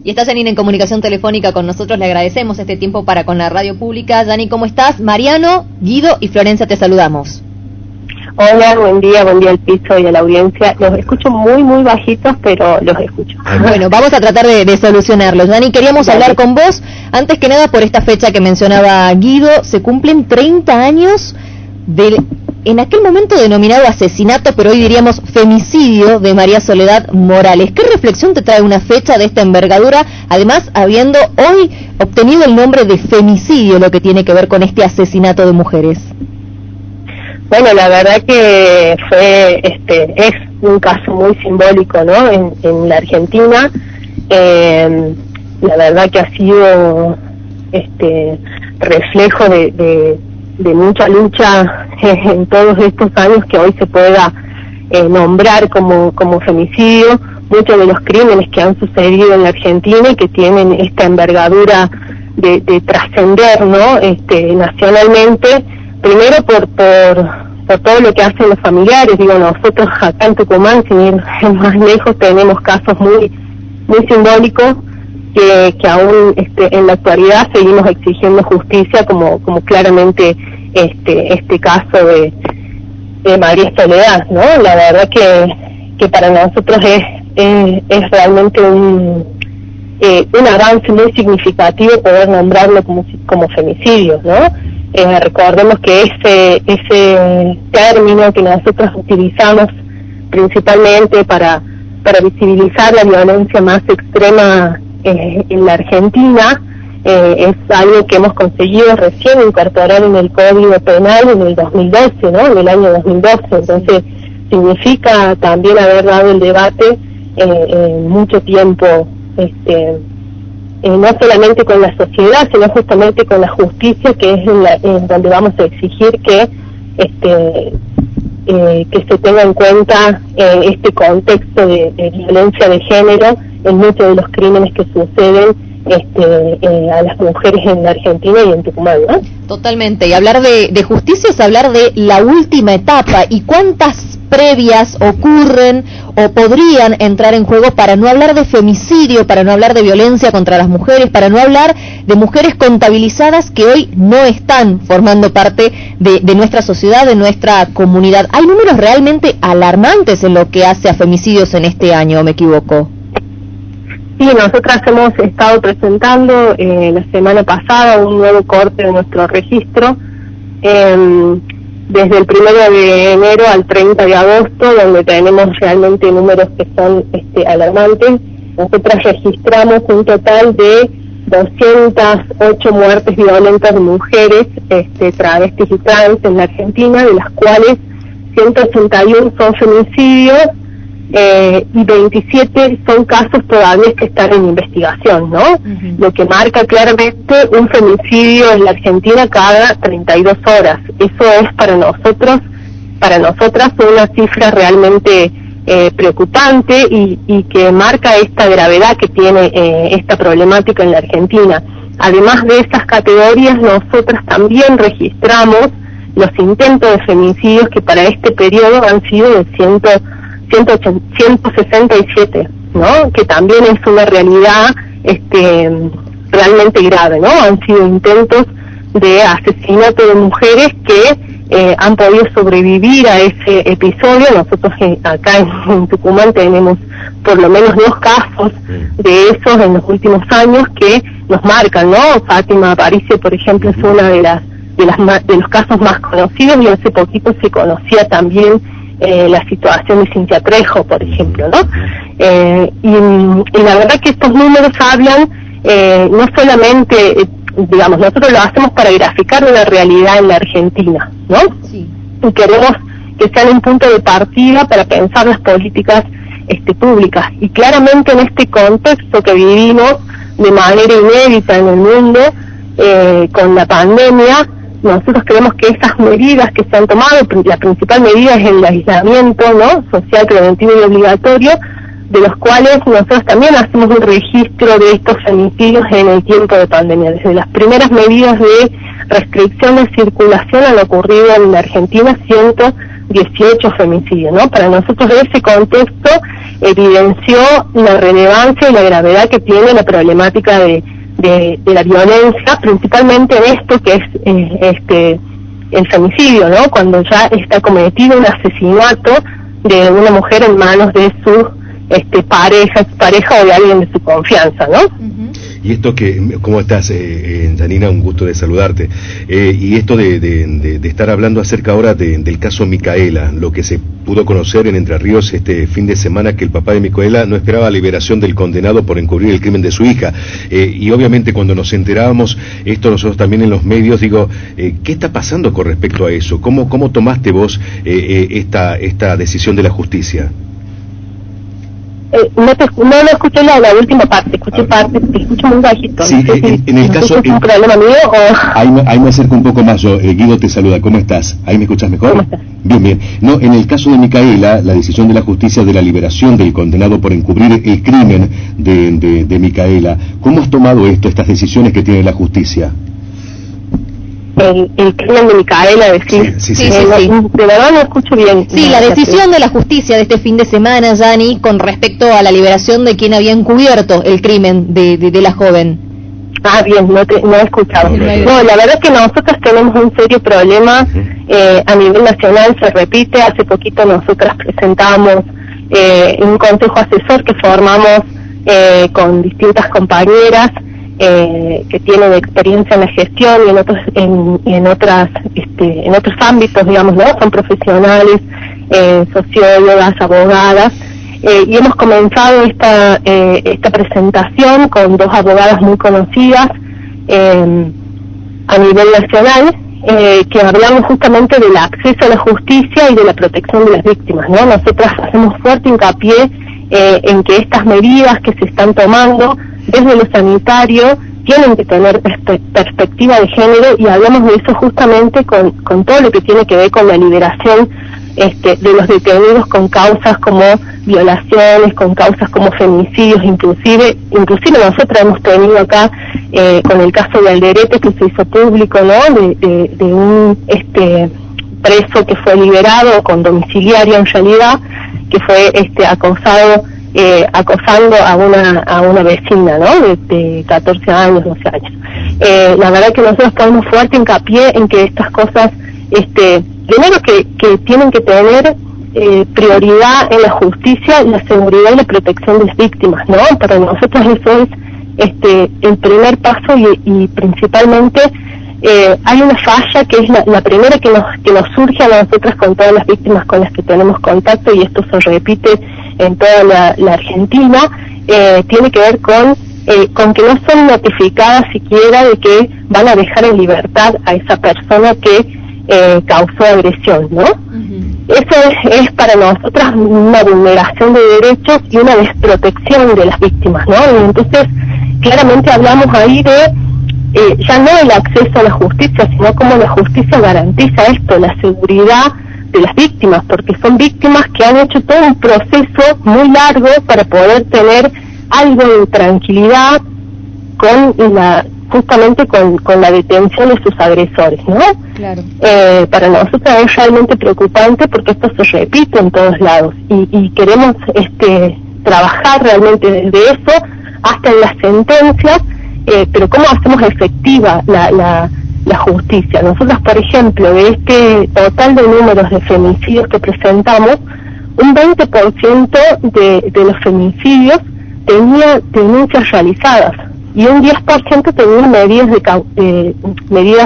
Y está Janine en comunicación telefónica con nosotros, le agradecemos este tiempo para con la radio pública. Janine, ¿cómo estás? Mariano, Guido y Florencia te saludamos. Hola, buen día al piso y a la audiencia. Los escucho muy bajitos, pero los escucho. Bueno, vamos a tratar de solucionarlo. Janine, queríamos hablar con vos, antes que nada por esta fecha que mencionaba Guido, se cumplen 30 años del, en aquel momento denominado asesinato, pero hoy diríamos femicidio de María Soledad Morales. ¿Qué reflexión te trae una fecha de esta envergadura, además habiendo hoy obtenido el nombre de femicidio, lo que tiene que ver con este asesinato de mujeres? Bueno, la verdad que es un caso muy simbólico, ¿no? En la Argentina, la verdad que ha sido reflejo de mucha lucha en todos estos años que hoy se pueda nombrar como femicidio. Muchos de los crímenes que han sucedido en la Argentina y que tienen esta envergadura de trascender, ¿no? Nacionalmente, primero por todo lo que hacen los familiares. Digo, nosotros acá en Tucumán, sin ir más lejos, tenemos casos muy simbólicos que aún en la actualidad seguimos exigiendo justicia, como claramente este caso de María Soledad, ¿no? La verdad que para nosotros es realmente un avance muy significativo poder nombrarlo como femicidio, ¿no? Recordemos que ese término que nosotros utilizamos principalmente para visibilizar la violencia más extrema en la Argentina, es algo que hemos conseguido recién incorporar en el Código Penal en el 2012, ¿no? En el año 2012. Entonces significa también haber dado el debate mucho tiempo, no solamente con la sociedad, sino justamente con la justicia, que es en donde vamos a exigir que se tenga en cuenta este contexto de violencia de género en muchos de los crímenes que suceden a las mujeres en la Argentina y en Tucumán, ¿no? Totalmente, y hablar de justicia es hablar de la última etapa, y cuántas previas ocurren o podrían entrar en juego para no hablar de femicidio, para no hablar de violencia contra las mujeres, para no hablar de mujeres contabilizadas que hoy no están formando parte de nuestra sociedad, de nuestra comunidad. Hay números realmente alarmantes en lo que hace a femicidios en este año, ¿me equivoco? Sí, nosotras hemos estado presentando la semana pasada un nuevo corte de nuestro registro, desde el 1 de enero al 30 de agosto, donde tenemos realmente números que son alarmantes. Nosotras registramos un total de 208 muertes violentas de mujeres, travestis y trans en la Argentina, de las cuales 181 son femicidios, y 27 son casos todavía que están en investigación, ¿no? Uh-huh. Lo que marca claramente un femicidio en la Argentina cada 32 horas. Eso es para nosotras una cifra realmente preocupante y que marca esta gravedad que tiene esta problemática en la Argentina. Además de estas categorías, nosotras también registramos los intentos de femicidios, que para este periodo han sido de 167, ¿no? Que también es una realidad realmente grave, ¿no? Han sido intentos de asesinato de mujeres que han podido sobrevivir a ese episodio. Nosotros acá en Tucumán tenemos por lo menos 2 casos de esos en los últimos años que nos marcan, ¿no? Fátima Aparicio, por ejemplo, es una de los casos más conocidos, y hace poquito se conocía también la situación de Cintia Trejo, por ejemplo, ¿no? Y la verdad que estos números hablan no solamente, digamos, nosotros lo hacemos para graficar una realidad en la Argentina, ¿no? Sí. Y queremos que sean un punto de partida para pensar las políticas públicas. Y claramente en este contexto que vivimos de manera inédita en el mundo, con la pandemia, nosotros creemos que esas medidas que se han tomado, la principal medida es el aislamiento, ¿no? Social, preventivo y obligatorio, de los cuales nosotros también hacemos un registro de estos femicidios en el tiempo de pandemia. Desde las primeras medidas de restricción de circulación han ocurrido en la Argentina 18 femicidios, ¿no? Para nosotros ese contexto evidenció la relevancia y la gravedad que tiene la problemática de la violencia, principalmente en esto que es el femicidio, ¿no? Cuando ya está cometido un asesinato de una mujer en manos de su pareja o de alguien de su confianza, ¿no? Y esto que, ¿cómo estás, Janina? Un gusto de saludarte. Y esto de estar hablando acerca ahora del caso Micaela, lo que se pudo conocer en Entre Ríos este fin de semana, que el papá de Micaela no esperaba la liberación del condenado por encubrir el crimen de su hija. Y obviamente cuando nos enterábamos, esto nosotros también en los medios, digo, ¿qué está pasando con respecto a eso? ¿Cómo tomaste vos esta decisión de la justicia? No escuché la última parte, escuché parte, te escucho muy bajito. Sí, no sé en el caso... ¿Es un problema mío o...? Ahí me acerco un poco más yo. Guido te saluda, ¿cómo estás? ¿Ahí me escuchas mejor? ¿Cómo estás? Bien. No, en el caso de Micaela, la decisión de la justicia de la liberación del condenado por encubrir el crimen de Micaela, ¿cómo has tomado estas decisiones que tiene la justicia? El crimen de Micaela, decir. Sí. De verdad no escucho bien. Sí, la decisión de la justicia de este fin de semana, Yani, con respecto a la liberación de quien había encubierto el crimen de la joven. Ah, bien, no he escuchado. No, la verdad es que nosotros tenemos un serio problema a nivel nacional, se repite. Hace poquito nosotras presentamos un consejo asesor que formamos con distintas compañeras que tienen experiencia en la gestión y en otros ámbitos, digamos, ¿no? Son profesionales, sociólogas, abogadas, y hemos comenzado esta presentación con dos abogadas muy conocidas a nivel nacional, que hablamos justamente del acceso a la justicia y de la protección de las víctimas, ¿no? Nosotras hacemos fuerte hincapié en que estas medidas que se están tomando desde lo sanitario tienen que tener perspectiva de género, y hablamos de eso justamente con todo lo que tiene que ver con la liberación de los detenidos con causas como violaciones, con causas como femicidios, inclusive nosotros hemos tenido acá con el caso de Alderete, que se hizo público, ¿no? De un preso que fue liberado con domiciliario en realidad, que fue acosando a una vecina, ¿no? De 14 años, 12 años. La verdad que nosotros ponemos fuerte hincapié en que estas cosas, primero que tienen que tener prioridad en la justicia, la seguridad y la protección de las víctimas, ¿no? Para nosotros eso es el primer paso, y principalmente hay una falla que es la primera que nos surge a nosotras con todas las víctimas con las que tenemos contacto, y esto se repite en toda la Argentina, tiene que ver con que no son notificadas siquiera de que van a dejar en libertad a esa persona que causó agresión, ¿no? Eso es para nosotras una vulneración de derechos y una desprotección de las víctimas, ¿no? Y entonces claramente hablamos ahí de ya no el acceso a la justicia, sino cómo la justicia garantiza esto, la seguridad de las víctimas, porque son víctimas que han hecho todo un proceso muy largo para poder tener algo de tranquilidad justamente con la detención de sus agresores, ¿no? Claro. Para nosotros es realmente preocupante porque esto se repite en todos lados, y queremos trabajar realmente desde eso hasta en las sentencias, pero cómo hacemos efectiva la justicia. Nosotros, por ejemplo, de este total de números de femicidios que presentamos, un 20% de los femicidios tenía denuncias realizadas, y un 10% tenía medidas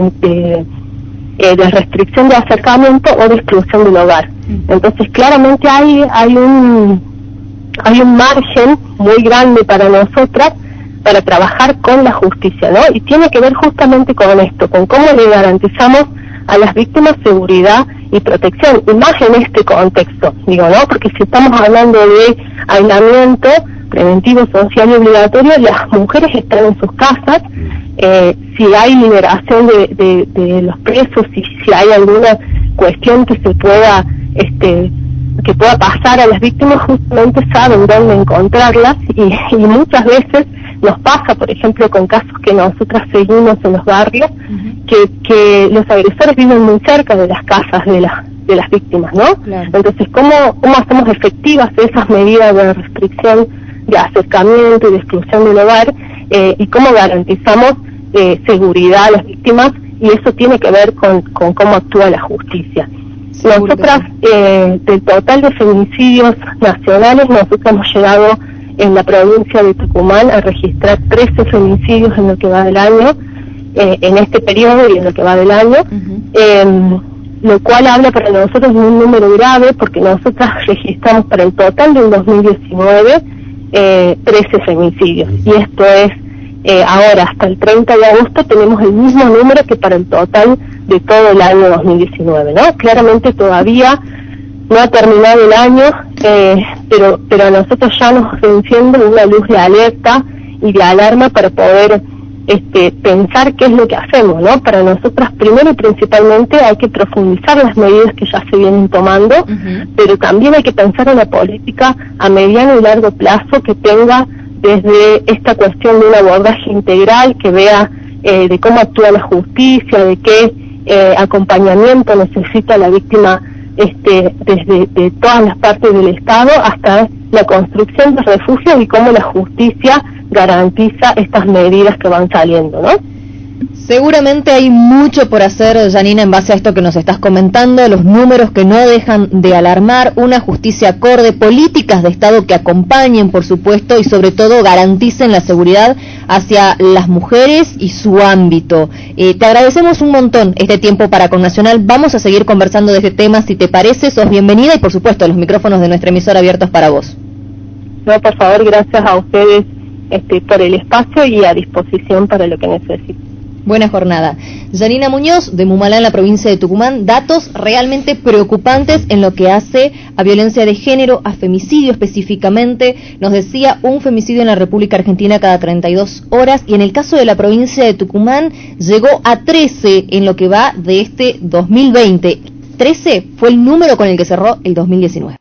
de restricción de acercamiento o de exclusión del hogar. Entonces claramente hay un margen muy grande para nosotras para trabajar con la justicia, ¿no? Y tiene que ver justamente con esto, con cómo le garantizamos a las víctimas seguridad y protección, y más en este contexto, digo, ¿no? Porque si estamos hablando de aislamiento preventivo, social y obligatorio, las mujeres están en sus casas. Si hay liberación de los presos, si hay alguna cuestión que se pueda que pueda pasar a las víctimas, justamente saben dónde encontrarlas, y muchas veces nos pasa, por ejemplo, con casos que nosotras seguimos en los barrios, que los agresores viven muy cerca de las casas de de las víctimas, ¿no? Claro. Entonces, ¿cómo hacemos efectivas esas medidas de restricción, de acercamiento y de exclusión del hogar, y cómo garantizamos seguridad a las víctimas? Y eso tiene que ver con cómo actúa la justicia. Nosotras, del total de feminicidios nacionales, nosotros hemos llegado en la provincia de Tucumán a registrar 13 feminicidios en lo que va del año, en este periodo y en lo que va del año, lo cual habla para nosotros de un número grave, porque nosotras registramos para el total del 2019 13 feminicidios, y esto es ahora hasta el 30 de agosto tenemos el mismo número que para el total de todo el año 2019, ¿no? Claramente todavía no ha terminado el año, pero a nosotros ya nos enciende una luz de alerta y de alarma para poder pensar qué es lo que hacemos, ¿no? Para nosotras, primero y principalmente, hay que profundizar las medidas que ya se vienen tomando, pero también hay que pensar en la política a mediano y largo plazo que tenga desde esta cuestión de un abordaje integral, que vea de cómo actúa la justicia, de qué acompañamiento necesita la víctima desde de todas las partes del Estado hasta la construcción de refugios y cómo la justicia garantiza estas medidas que van saliendo, ¿no? Seguramente hay mucho por hacer, Janina, en base a esto que nos estás comentando, los números que no dejan de alarmar, una justicia acorde, políticas de Estado que acompañen, por supuesto, y sobre todo garanticen la seguridad hacia las mujeres y su ámbito. Te agradecemos un montón este tiempo para Con Nacional. Vamos a seguir conversando de este tema, si te parece, sos bienvenida, y por supuesto los micrófonos de nuestra emisora abiertos para vos. No, por favor, gracias a ustedes por el espacio y a disposición para lo que necesiten. Buena jornada. Janina Muñoz, de Mumalá, en la provincia de Tucumán, datos realmente preocupantes en lo que hace a violencia de género, a femicidio específicamente. Nos decía, un femicidio en la República Argentina cada 32 horas, y en el caso de la provincia de Tucumán llegó a 13 en lo que va de este 2020. 13 fue el número con el que cerró el 2019.